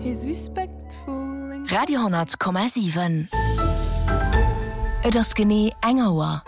Radio 10,7 Et ass genee engerer.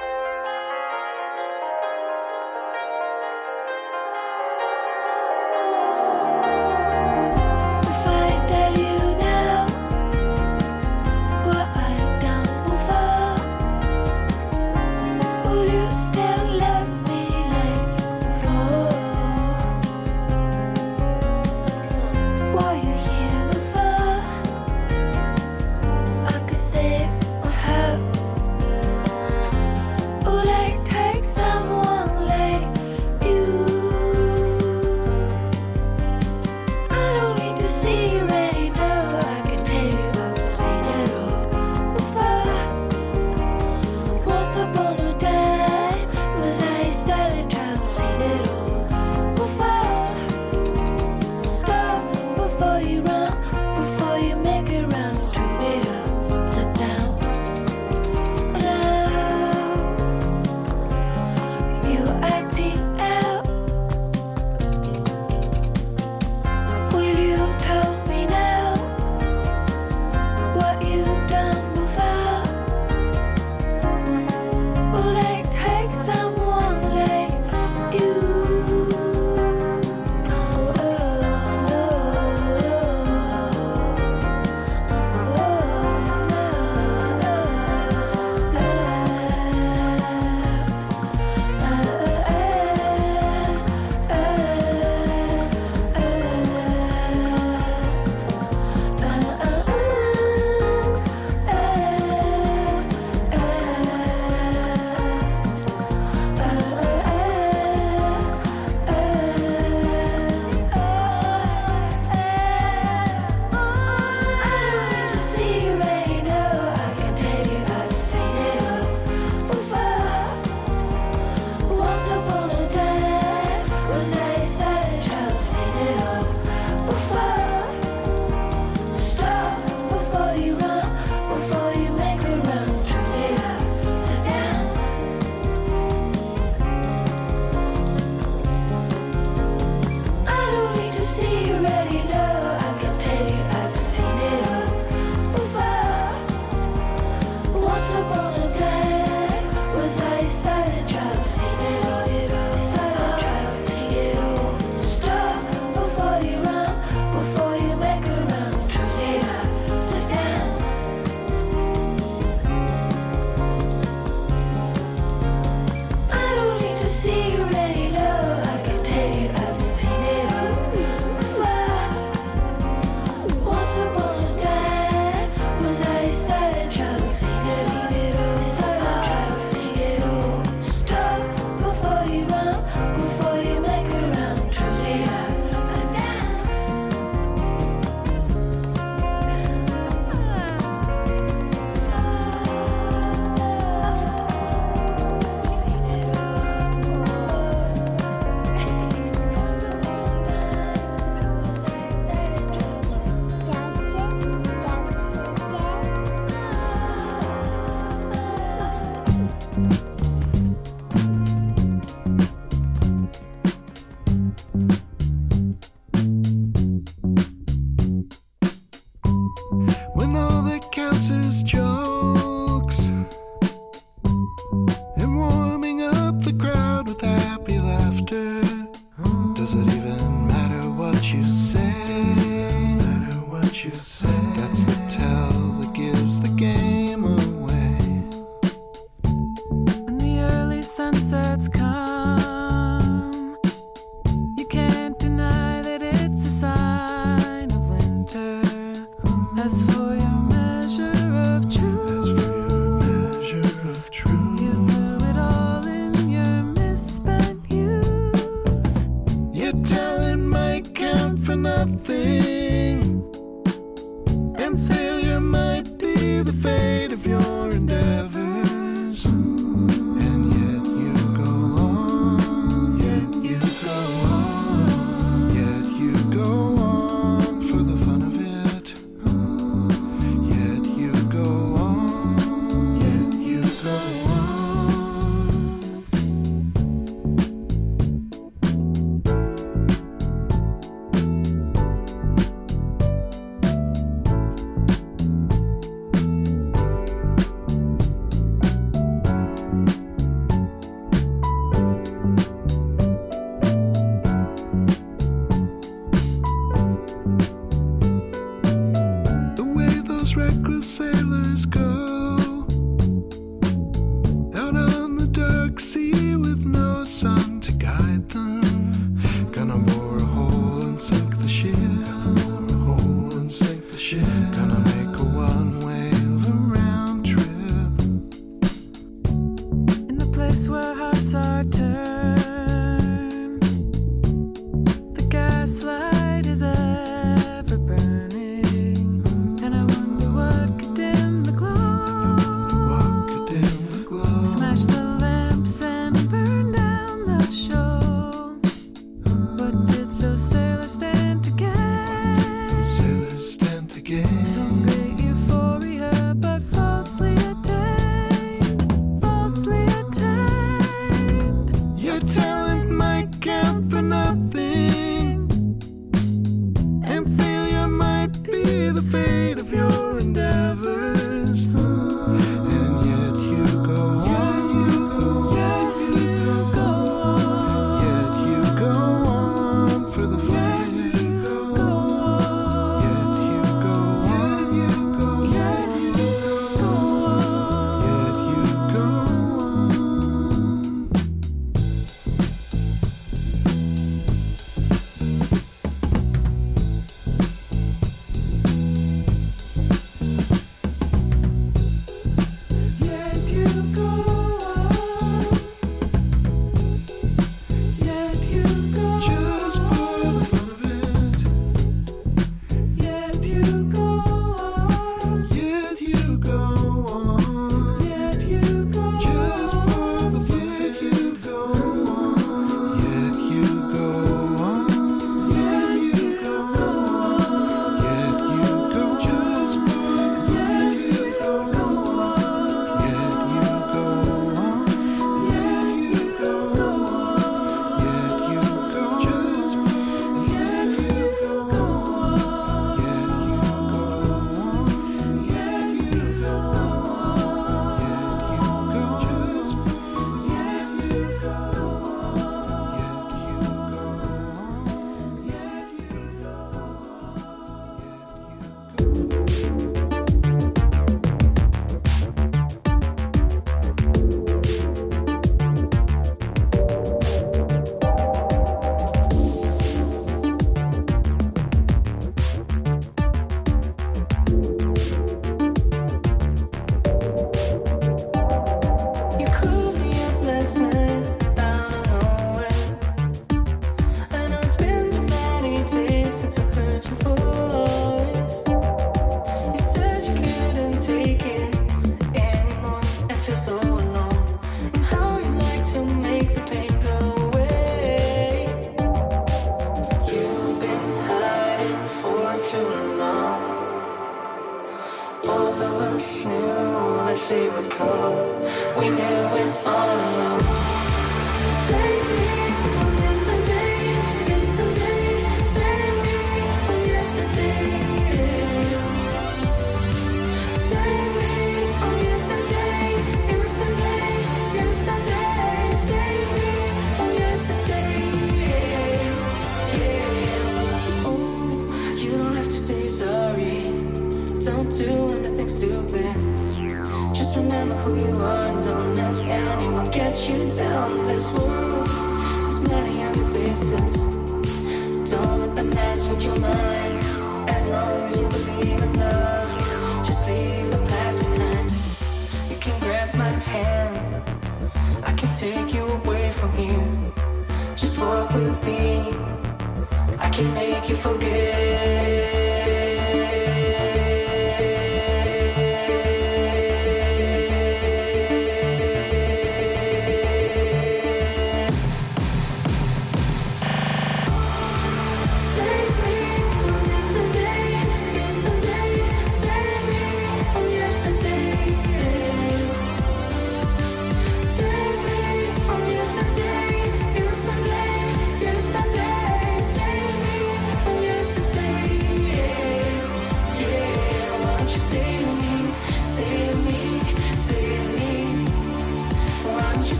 day would come. We knew it all along. Save me from yesterday, yesterday. Save me from yesterday. Save me from yesterday, yesterday, yesterday. Save me from yesterday. Oh, you don't have to say sorry. Don't do anything stupid. Just remember who you are and don't let anyone get you down. This world has many other faces. Don't let them mess with your mind. As long as you believe in love, just leave the past behind. You can grab my hand, I can take you away from here. Just walk with me, I can make you forget.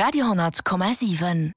Radio,7.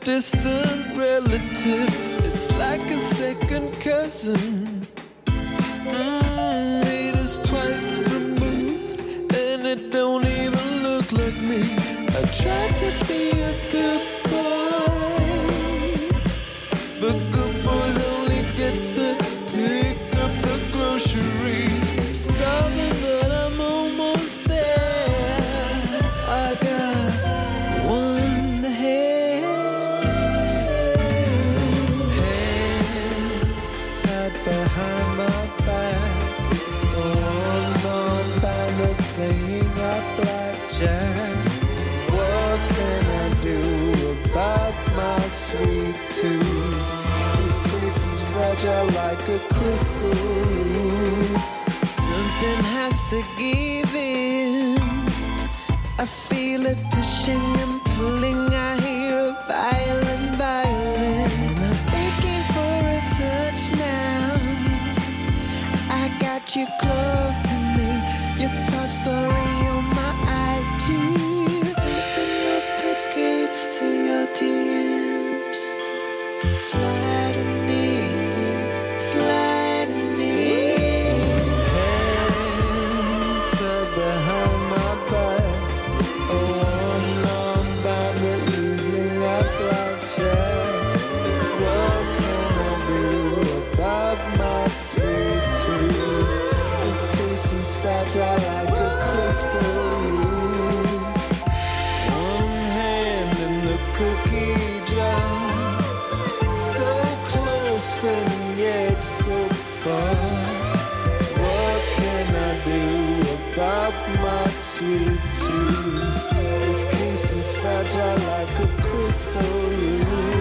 distant relative. It's like a second cousin. It is twice removed, and it don't even look like me. I tried to be a good boy, but good boys only get to pick up the groceries. I'm starving, but I'm almost there. I got one hand tied behind my back, on bandit playing at blackjack. What can I do about my sweet tooth? This place is fragile like a crystal roof. Something has to give in. I feel it pushing and pulling. I hear a violin. I'm aching for a touch now. I got you close to me, your top story on my IG. Open up the gates to your DMs. Sliding in, sliding in. Hand tied behind my back. Oh, I'm bandit losing at blackjack. What can I do about my sweet tooth? This case is fragile like a crystal roof. One hand in the cookie jar, so close and yet so far. What can I do about my sweet tooth? This case is fragile like a crystal roof.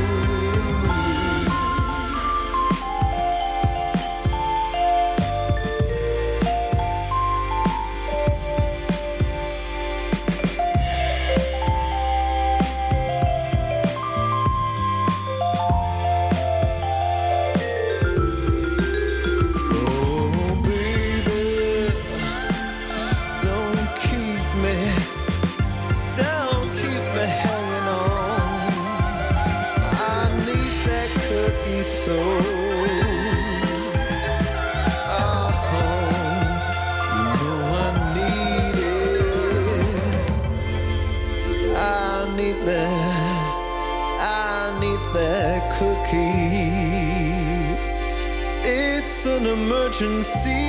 It's an emergency.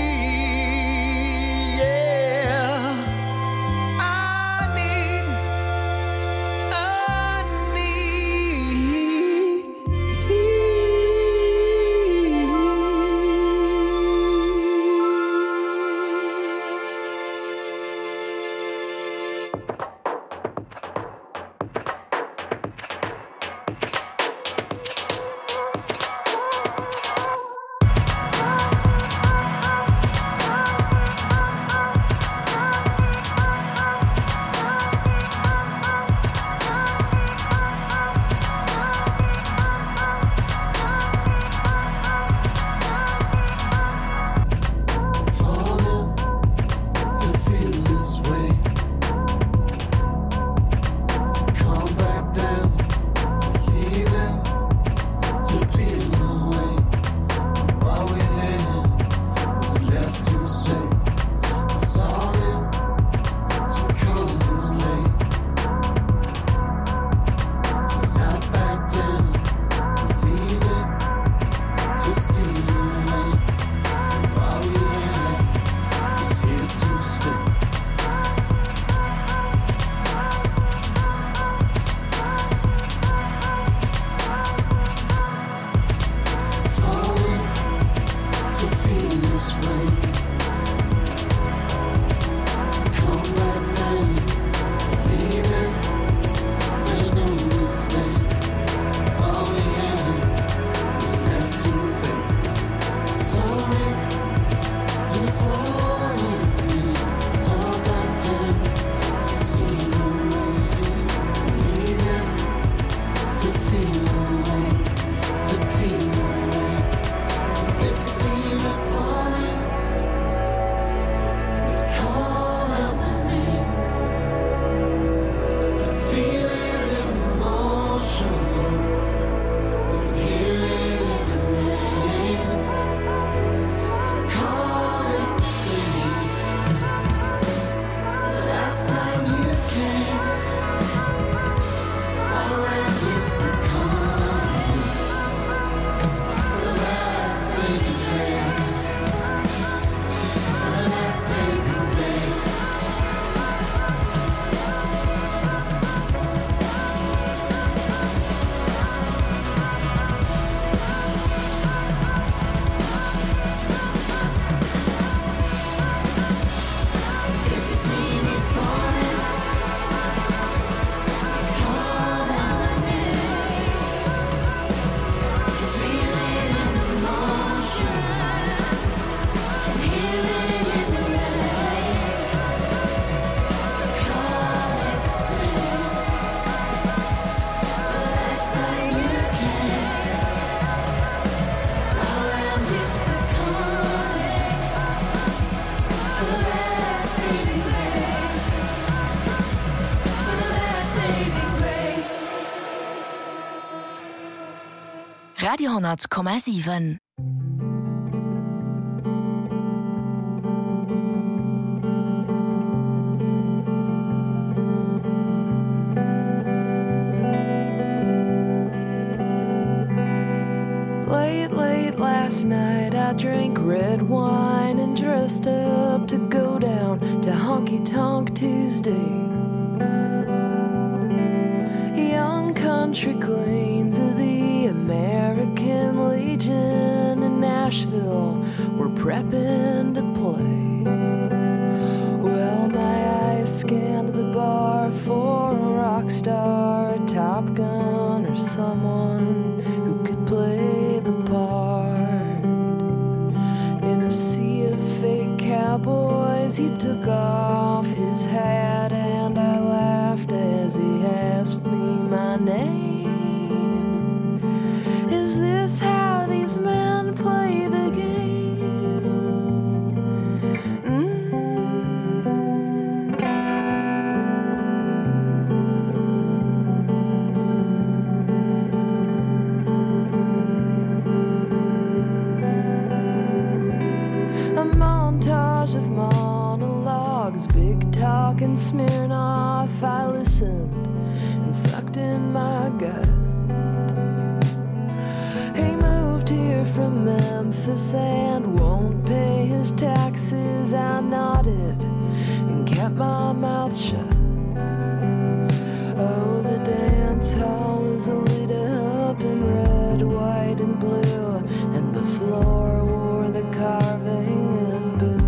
Radio,7. Late last night I drank red wine and dressed up to go down to Honky Tonk Tuesday. Young country queens of the American Legion in Nashville were prepping to play. Well, my eyes scanned the bar for a rock star, a Top Gun, or someone who could play the part. In a sea of fake cowboys, he took off his hat and I laughed as he asked me my name. Is this how these men play the game? Of monologues, big talk and Smirnoff, I listened and sucked in my gut. He moved here from Memphis and won't pay his taxes. I nodded and kept my mouth shut. Oh, the dance hall was lit up in red, white, and blue, and the floor wore the carving of boots.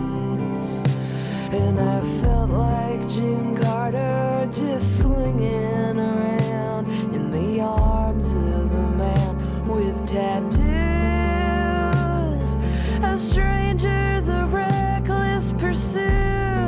And I felt like June Carter, just swinging around in the arms of a man with tattoos. A stranger's a reckless pursuit.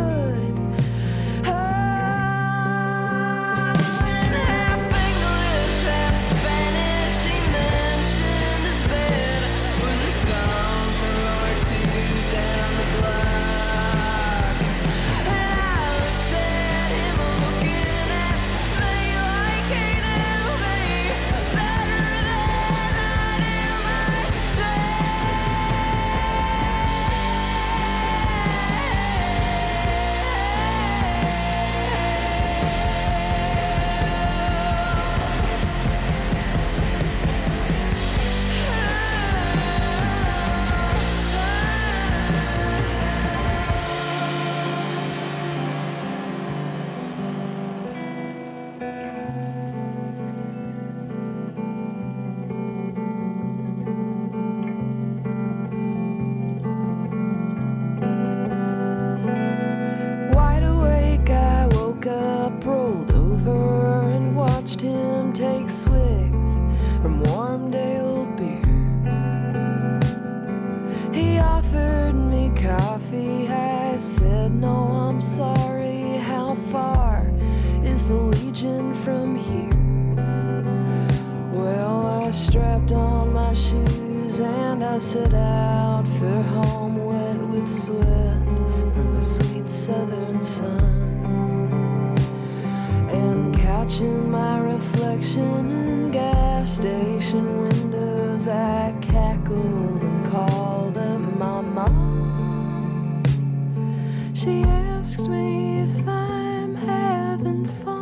Set out for home wet with sweat from the sweet southern sun, and catching my reflection in gas station windows, I cackled and called up my mom. She asked me if I'm having fun.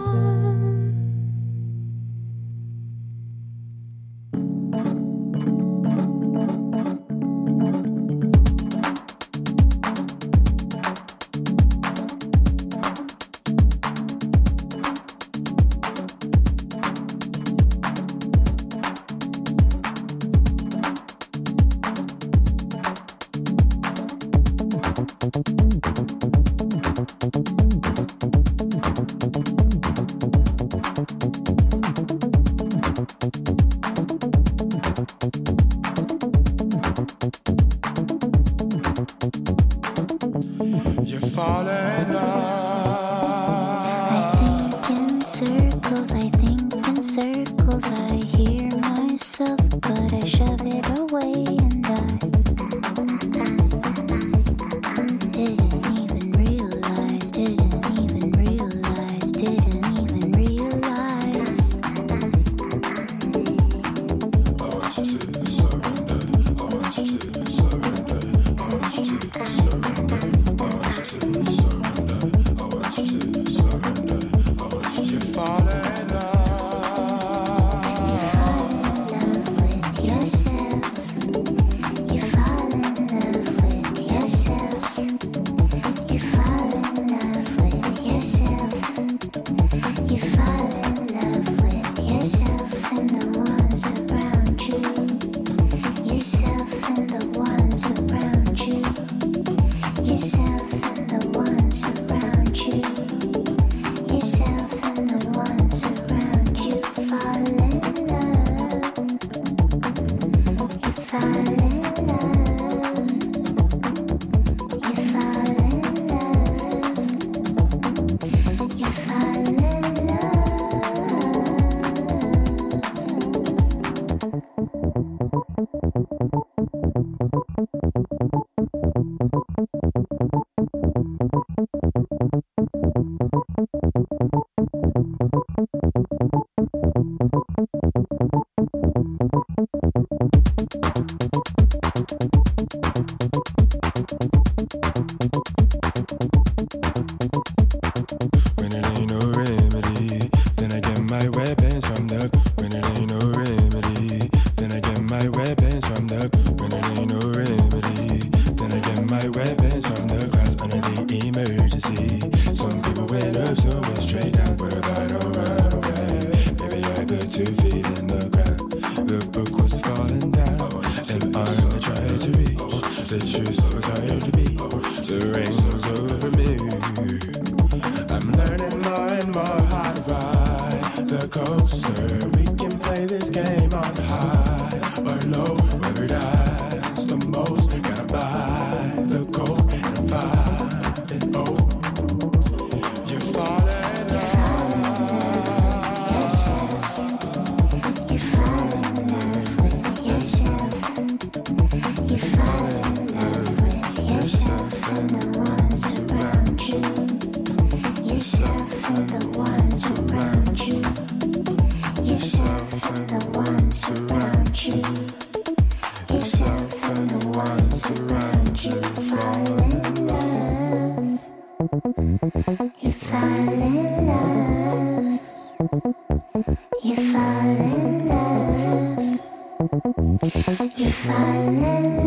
fantasy. Some people went up, some went straight down. But if I don't run away, maybe I put 2 feet in the ground. The book was falling down, and I tried to reach. The truth was hard to beat. The rain was over me. I'm learning more and more how to ride the coaster. We can play this game on high or low, whoever dies the most. Gotta buy the coke and I'm finding hope. You're falling love. You're falling love with yourself. You're falling love with yourself and the ones around you. Yourself and the ones around you. Yourself and the ones around you. Yourself and the ones around you. Fall in love. You fall in love. You fall in love. You fall in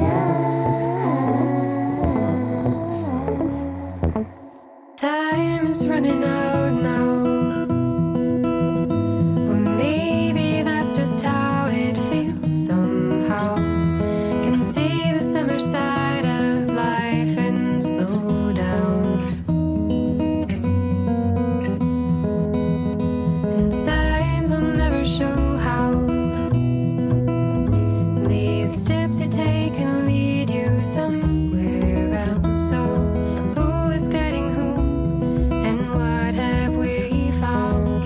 love. Time is running out now. Or maybe that's just how it feels somehow. Can see the summer side of life and slow down. And signs will never show how. These steps you take can lead you somewhere else. So who is guiding who? And what have we found?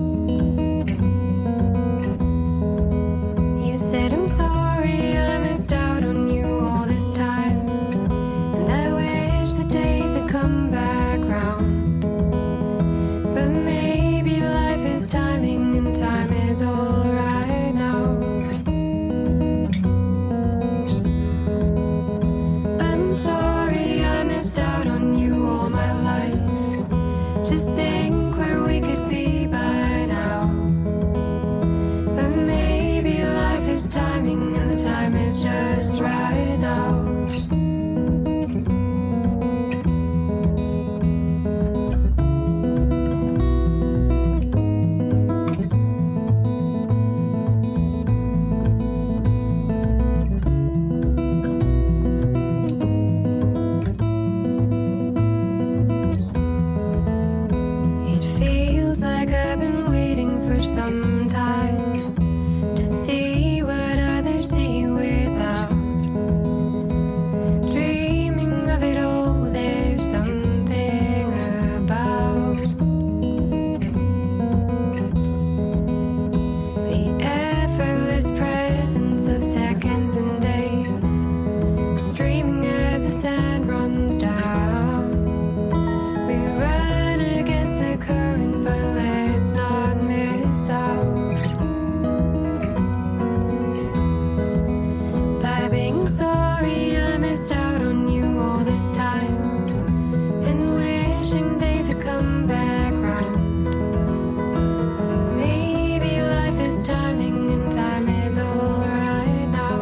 You said I'm sorry I missed out on you all this time. And I wish the days had come back round. But maybe life is timing and time is alright now. I'm sorry I missed out on you all my life. Just think where we could be by now. But maybe life is timing and the time is just right now. It feels like I've been waiting for some time to see what others see without. Dreaming of it all, there's something about the effortless presence of seconds and days, streaming as the sand runs down. We run against the current, but let's not miss out. By being sorry I missed out on you all this time, and wishing days had come back round. Maybe life is timing and time is alright now.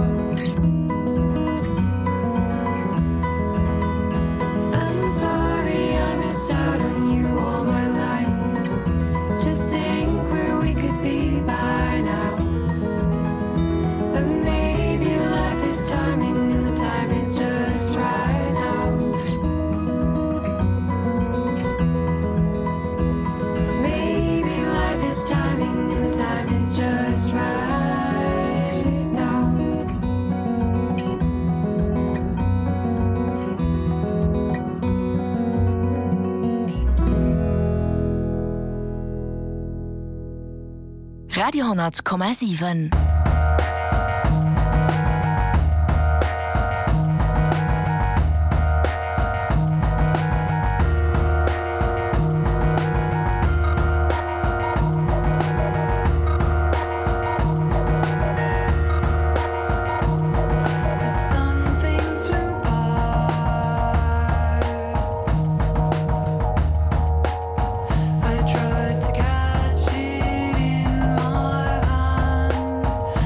I'm sorry I missed out on you all my life. Just think where we could be by now. But maybe life is timing and the time is just right now. Maybe life is timing and the time is just right now. Radio 10,7. Something flew by. I tried to catch it in my hand.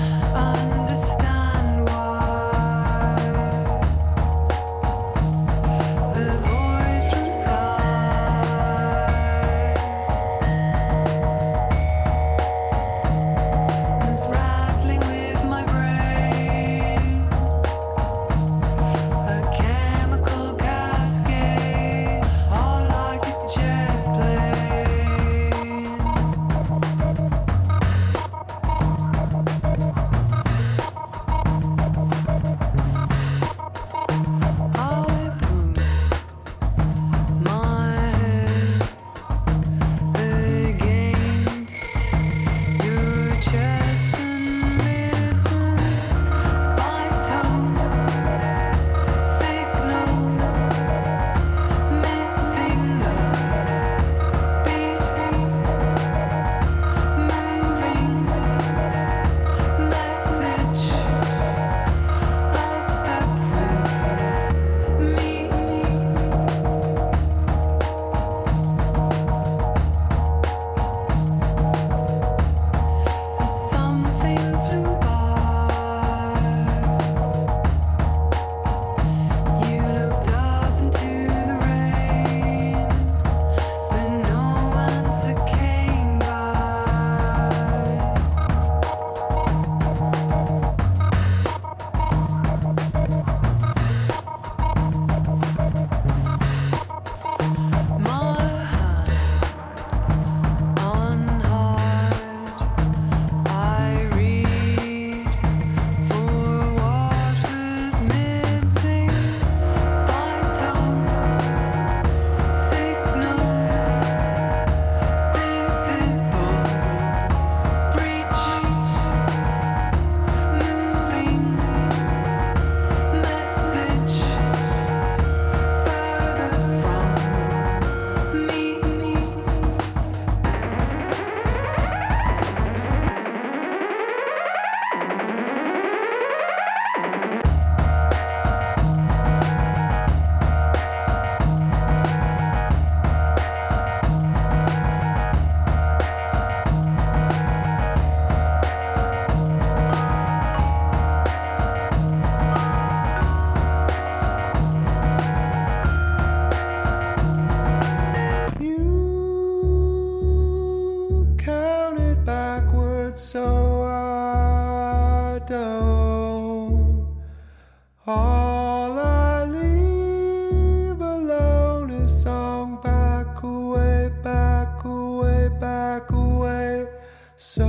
away, back away, back away, so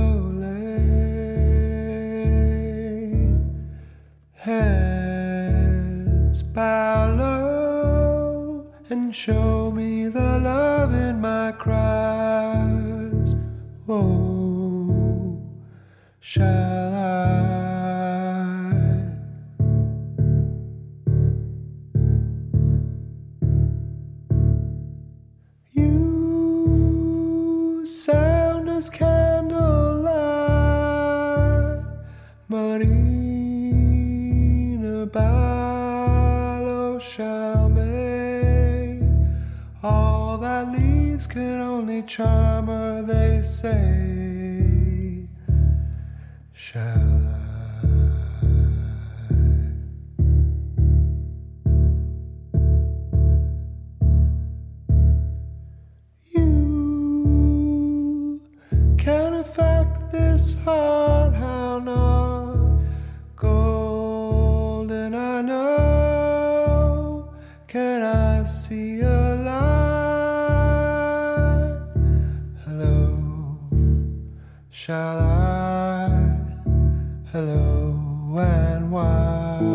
late. Heads bow low and show me the love in my cries. Oh, shall I? You sound as candlelight, Marina Ballo shall make all that leaves can only charm her, they say. Shall I? You can affect this heart, how not golden I know. Can I see a light? Hello, shall I? Hello, and why?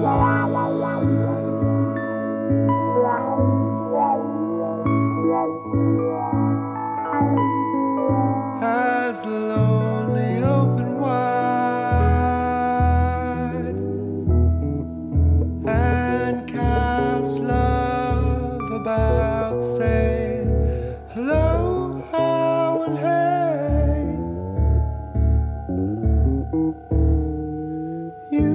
As the lonely open wide and cast love about, saying hello, how, and hey. You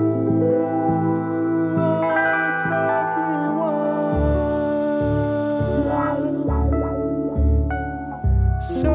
are exactly one. So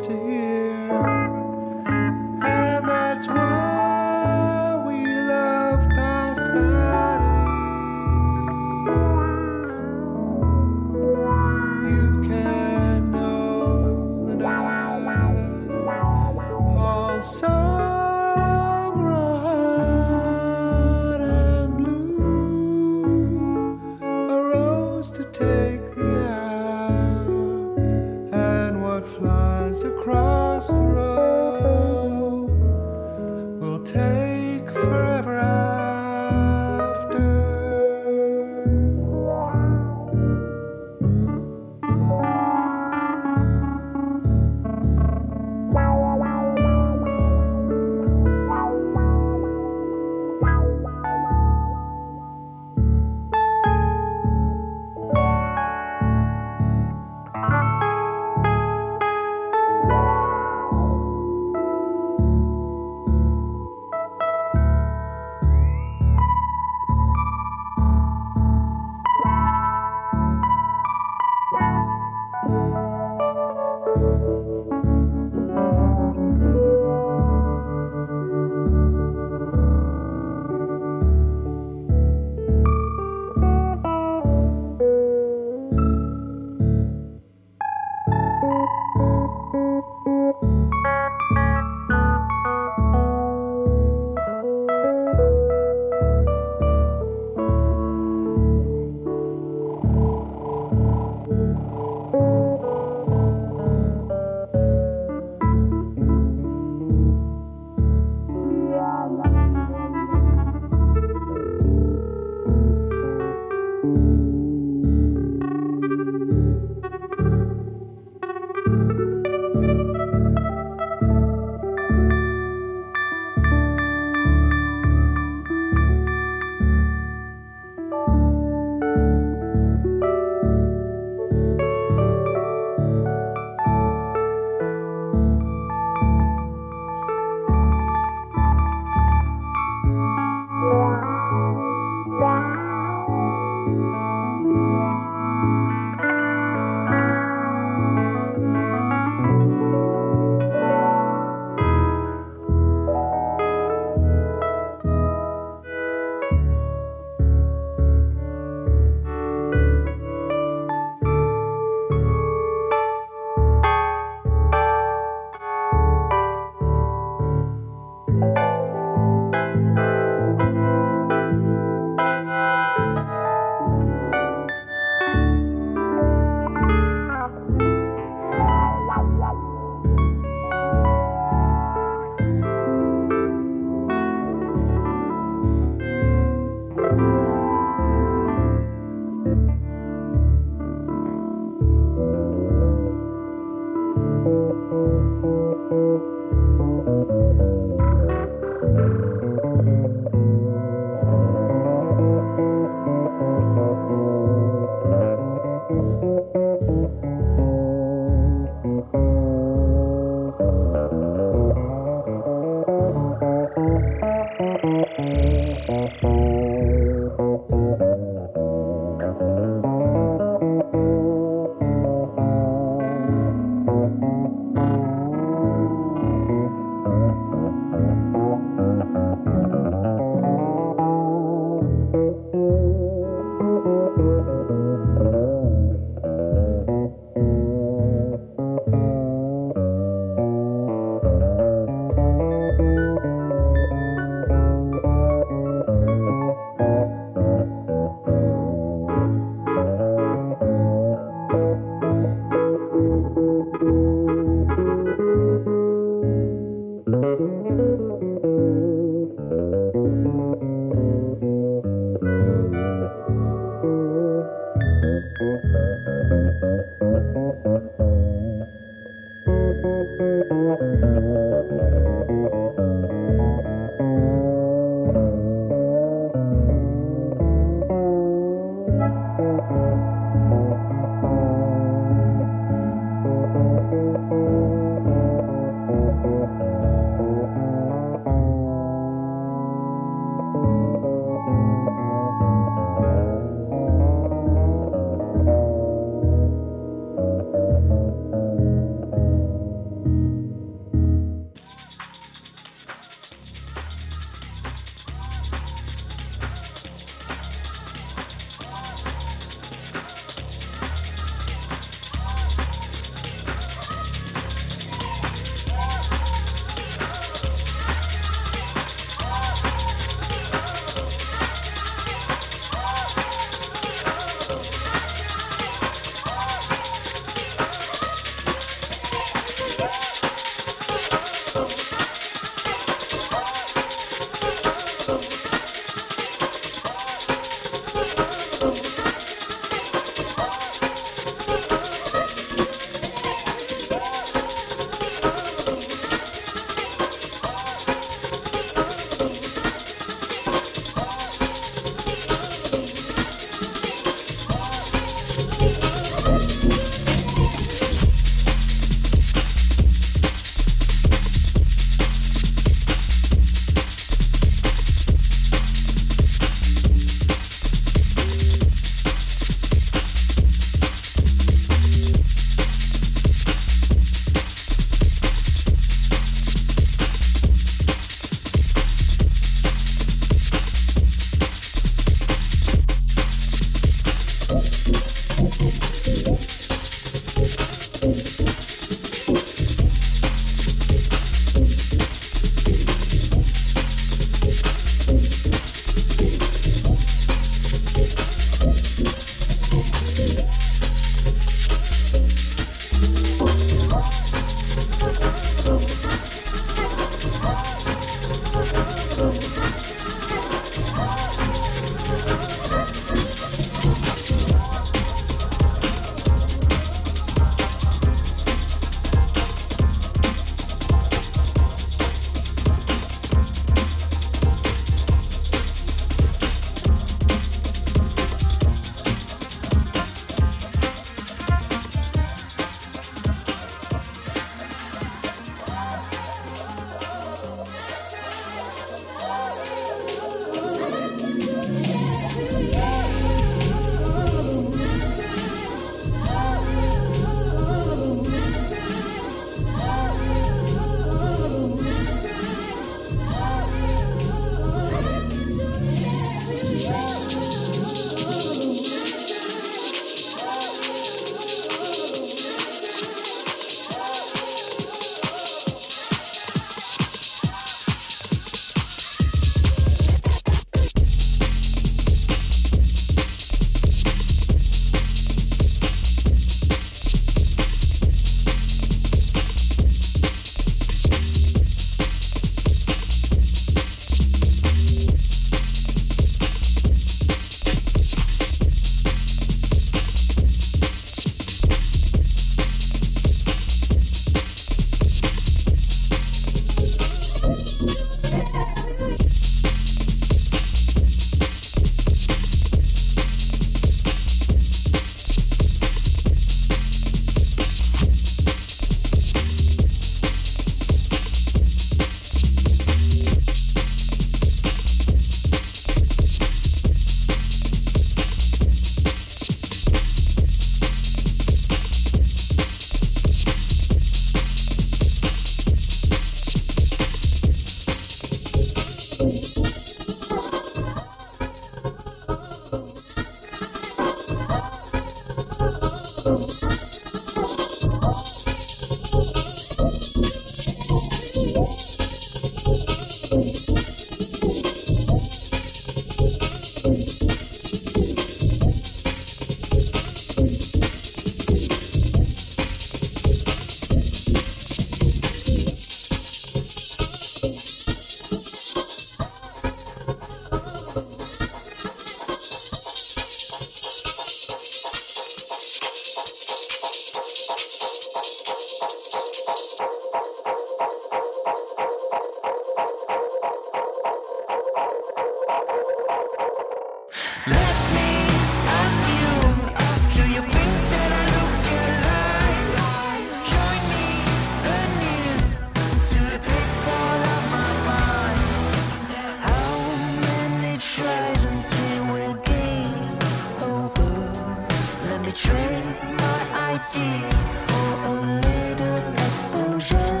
Let me ask you, do you think that I look alive? Join me anew to the pitfall of my mind. How many tries until we're game over? Let me trade my idea for a little exposure.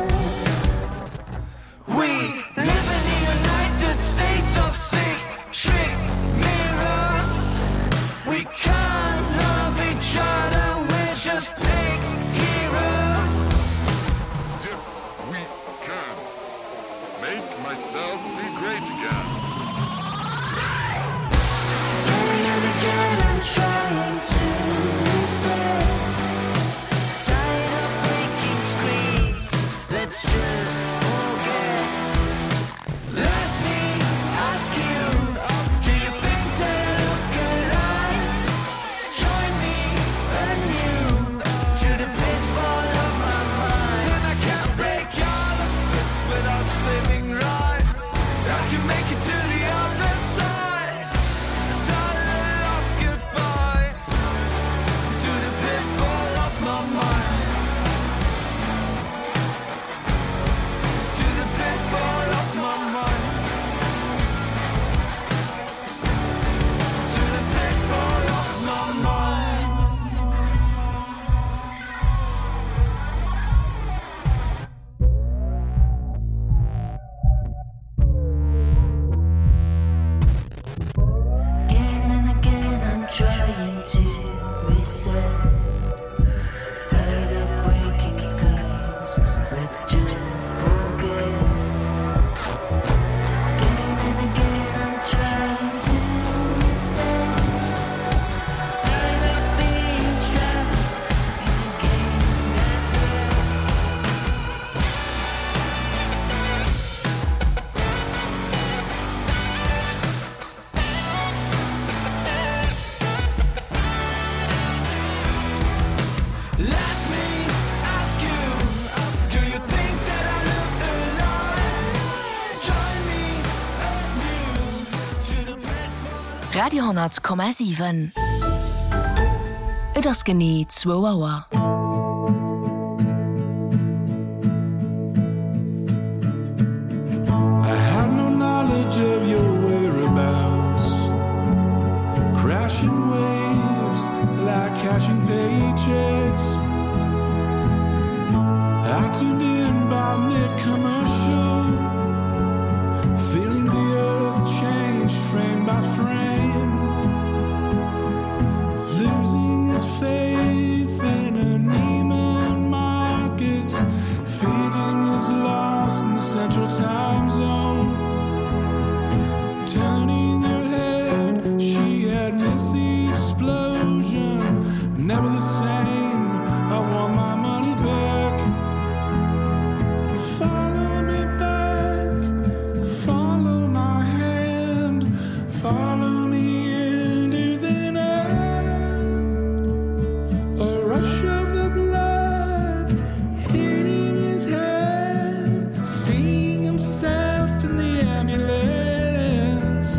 We live in the United States of sick trick mirrors. We can't love each other, we're just picked heroes. Yes, we can. Make myself be great again. Again and again I'm trying to reset. Tired of breaking screens, let's just forget. Let me ask you, do you think that I look alive? Join me anew to the pitfall of my mind. And I can't break all of this without saving right. I can make it to the other side. It's all a lost goodbye to the pitfall of my mind. To the pitfall of my mind. To the pitfall of my mind. Again and again I'm trying to reset. Tired of breaking screens, let's just forget. Again and again I'm trying to reset. Tired of being trapped in a game that's fair. Let me ask you, do you think that I look alive? Join me anew to the pitfall. Radio 10,7. Et ass genie 2 Auer. I had no knowledge of your whereabouts. Crashing waves like cashing paychecks. I tuned in by mid-commercial, feeling the earth change frame by frame. Losing his faith in a Neiman Marcus, feeling his lost in the central time zone. Turning her head, she had missed the explosion. Never the same, I want my money back. Follow me back, follow my hand, follow me into the night. A rush of the blood hitting his head, seeing himself in the ambulance.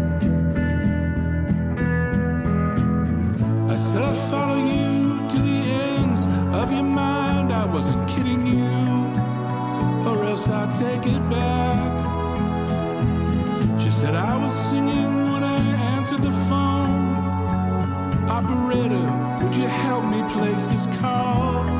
I said I'd follow you to the ends of your mind. I wasn't kidding you, or else I'd take it back. She said I was singing when I answered the phone. Operator, would you help me place this call?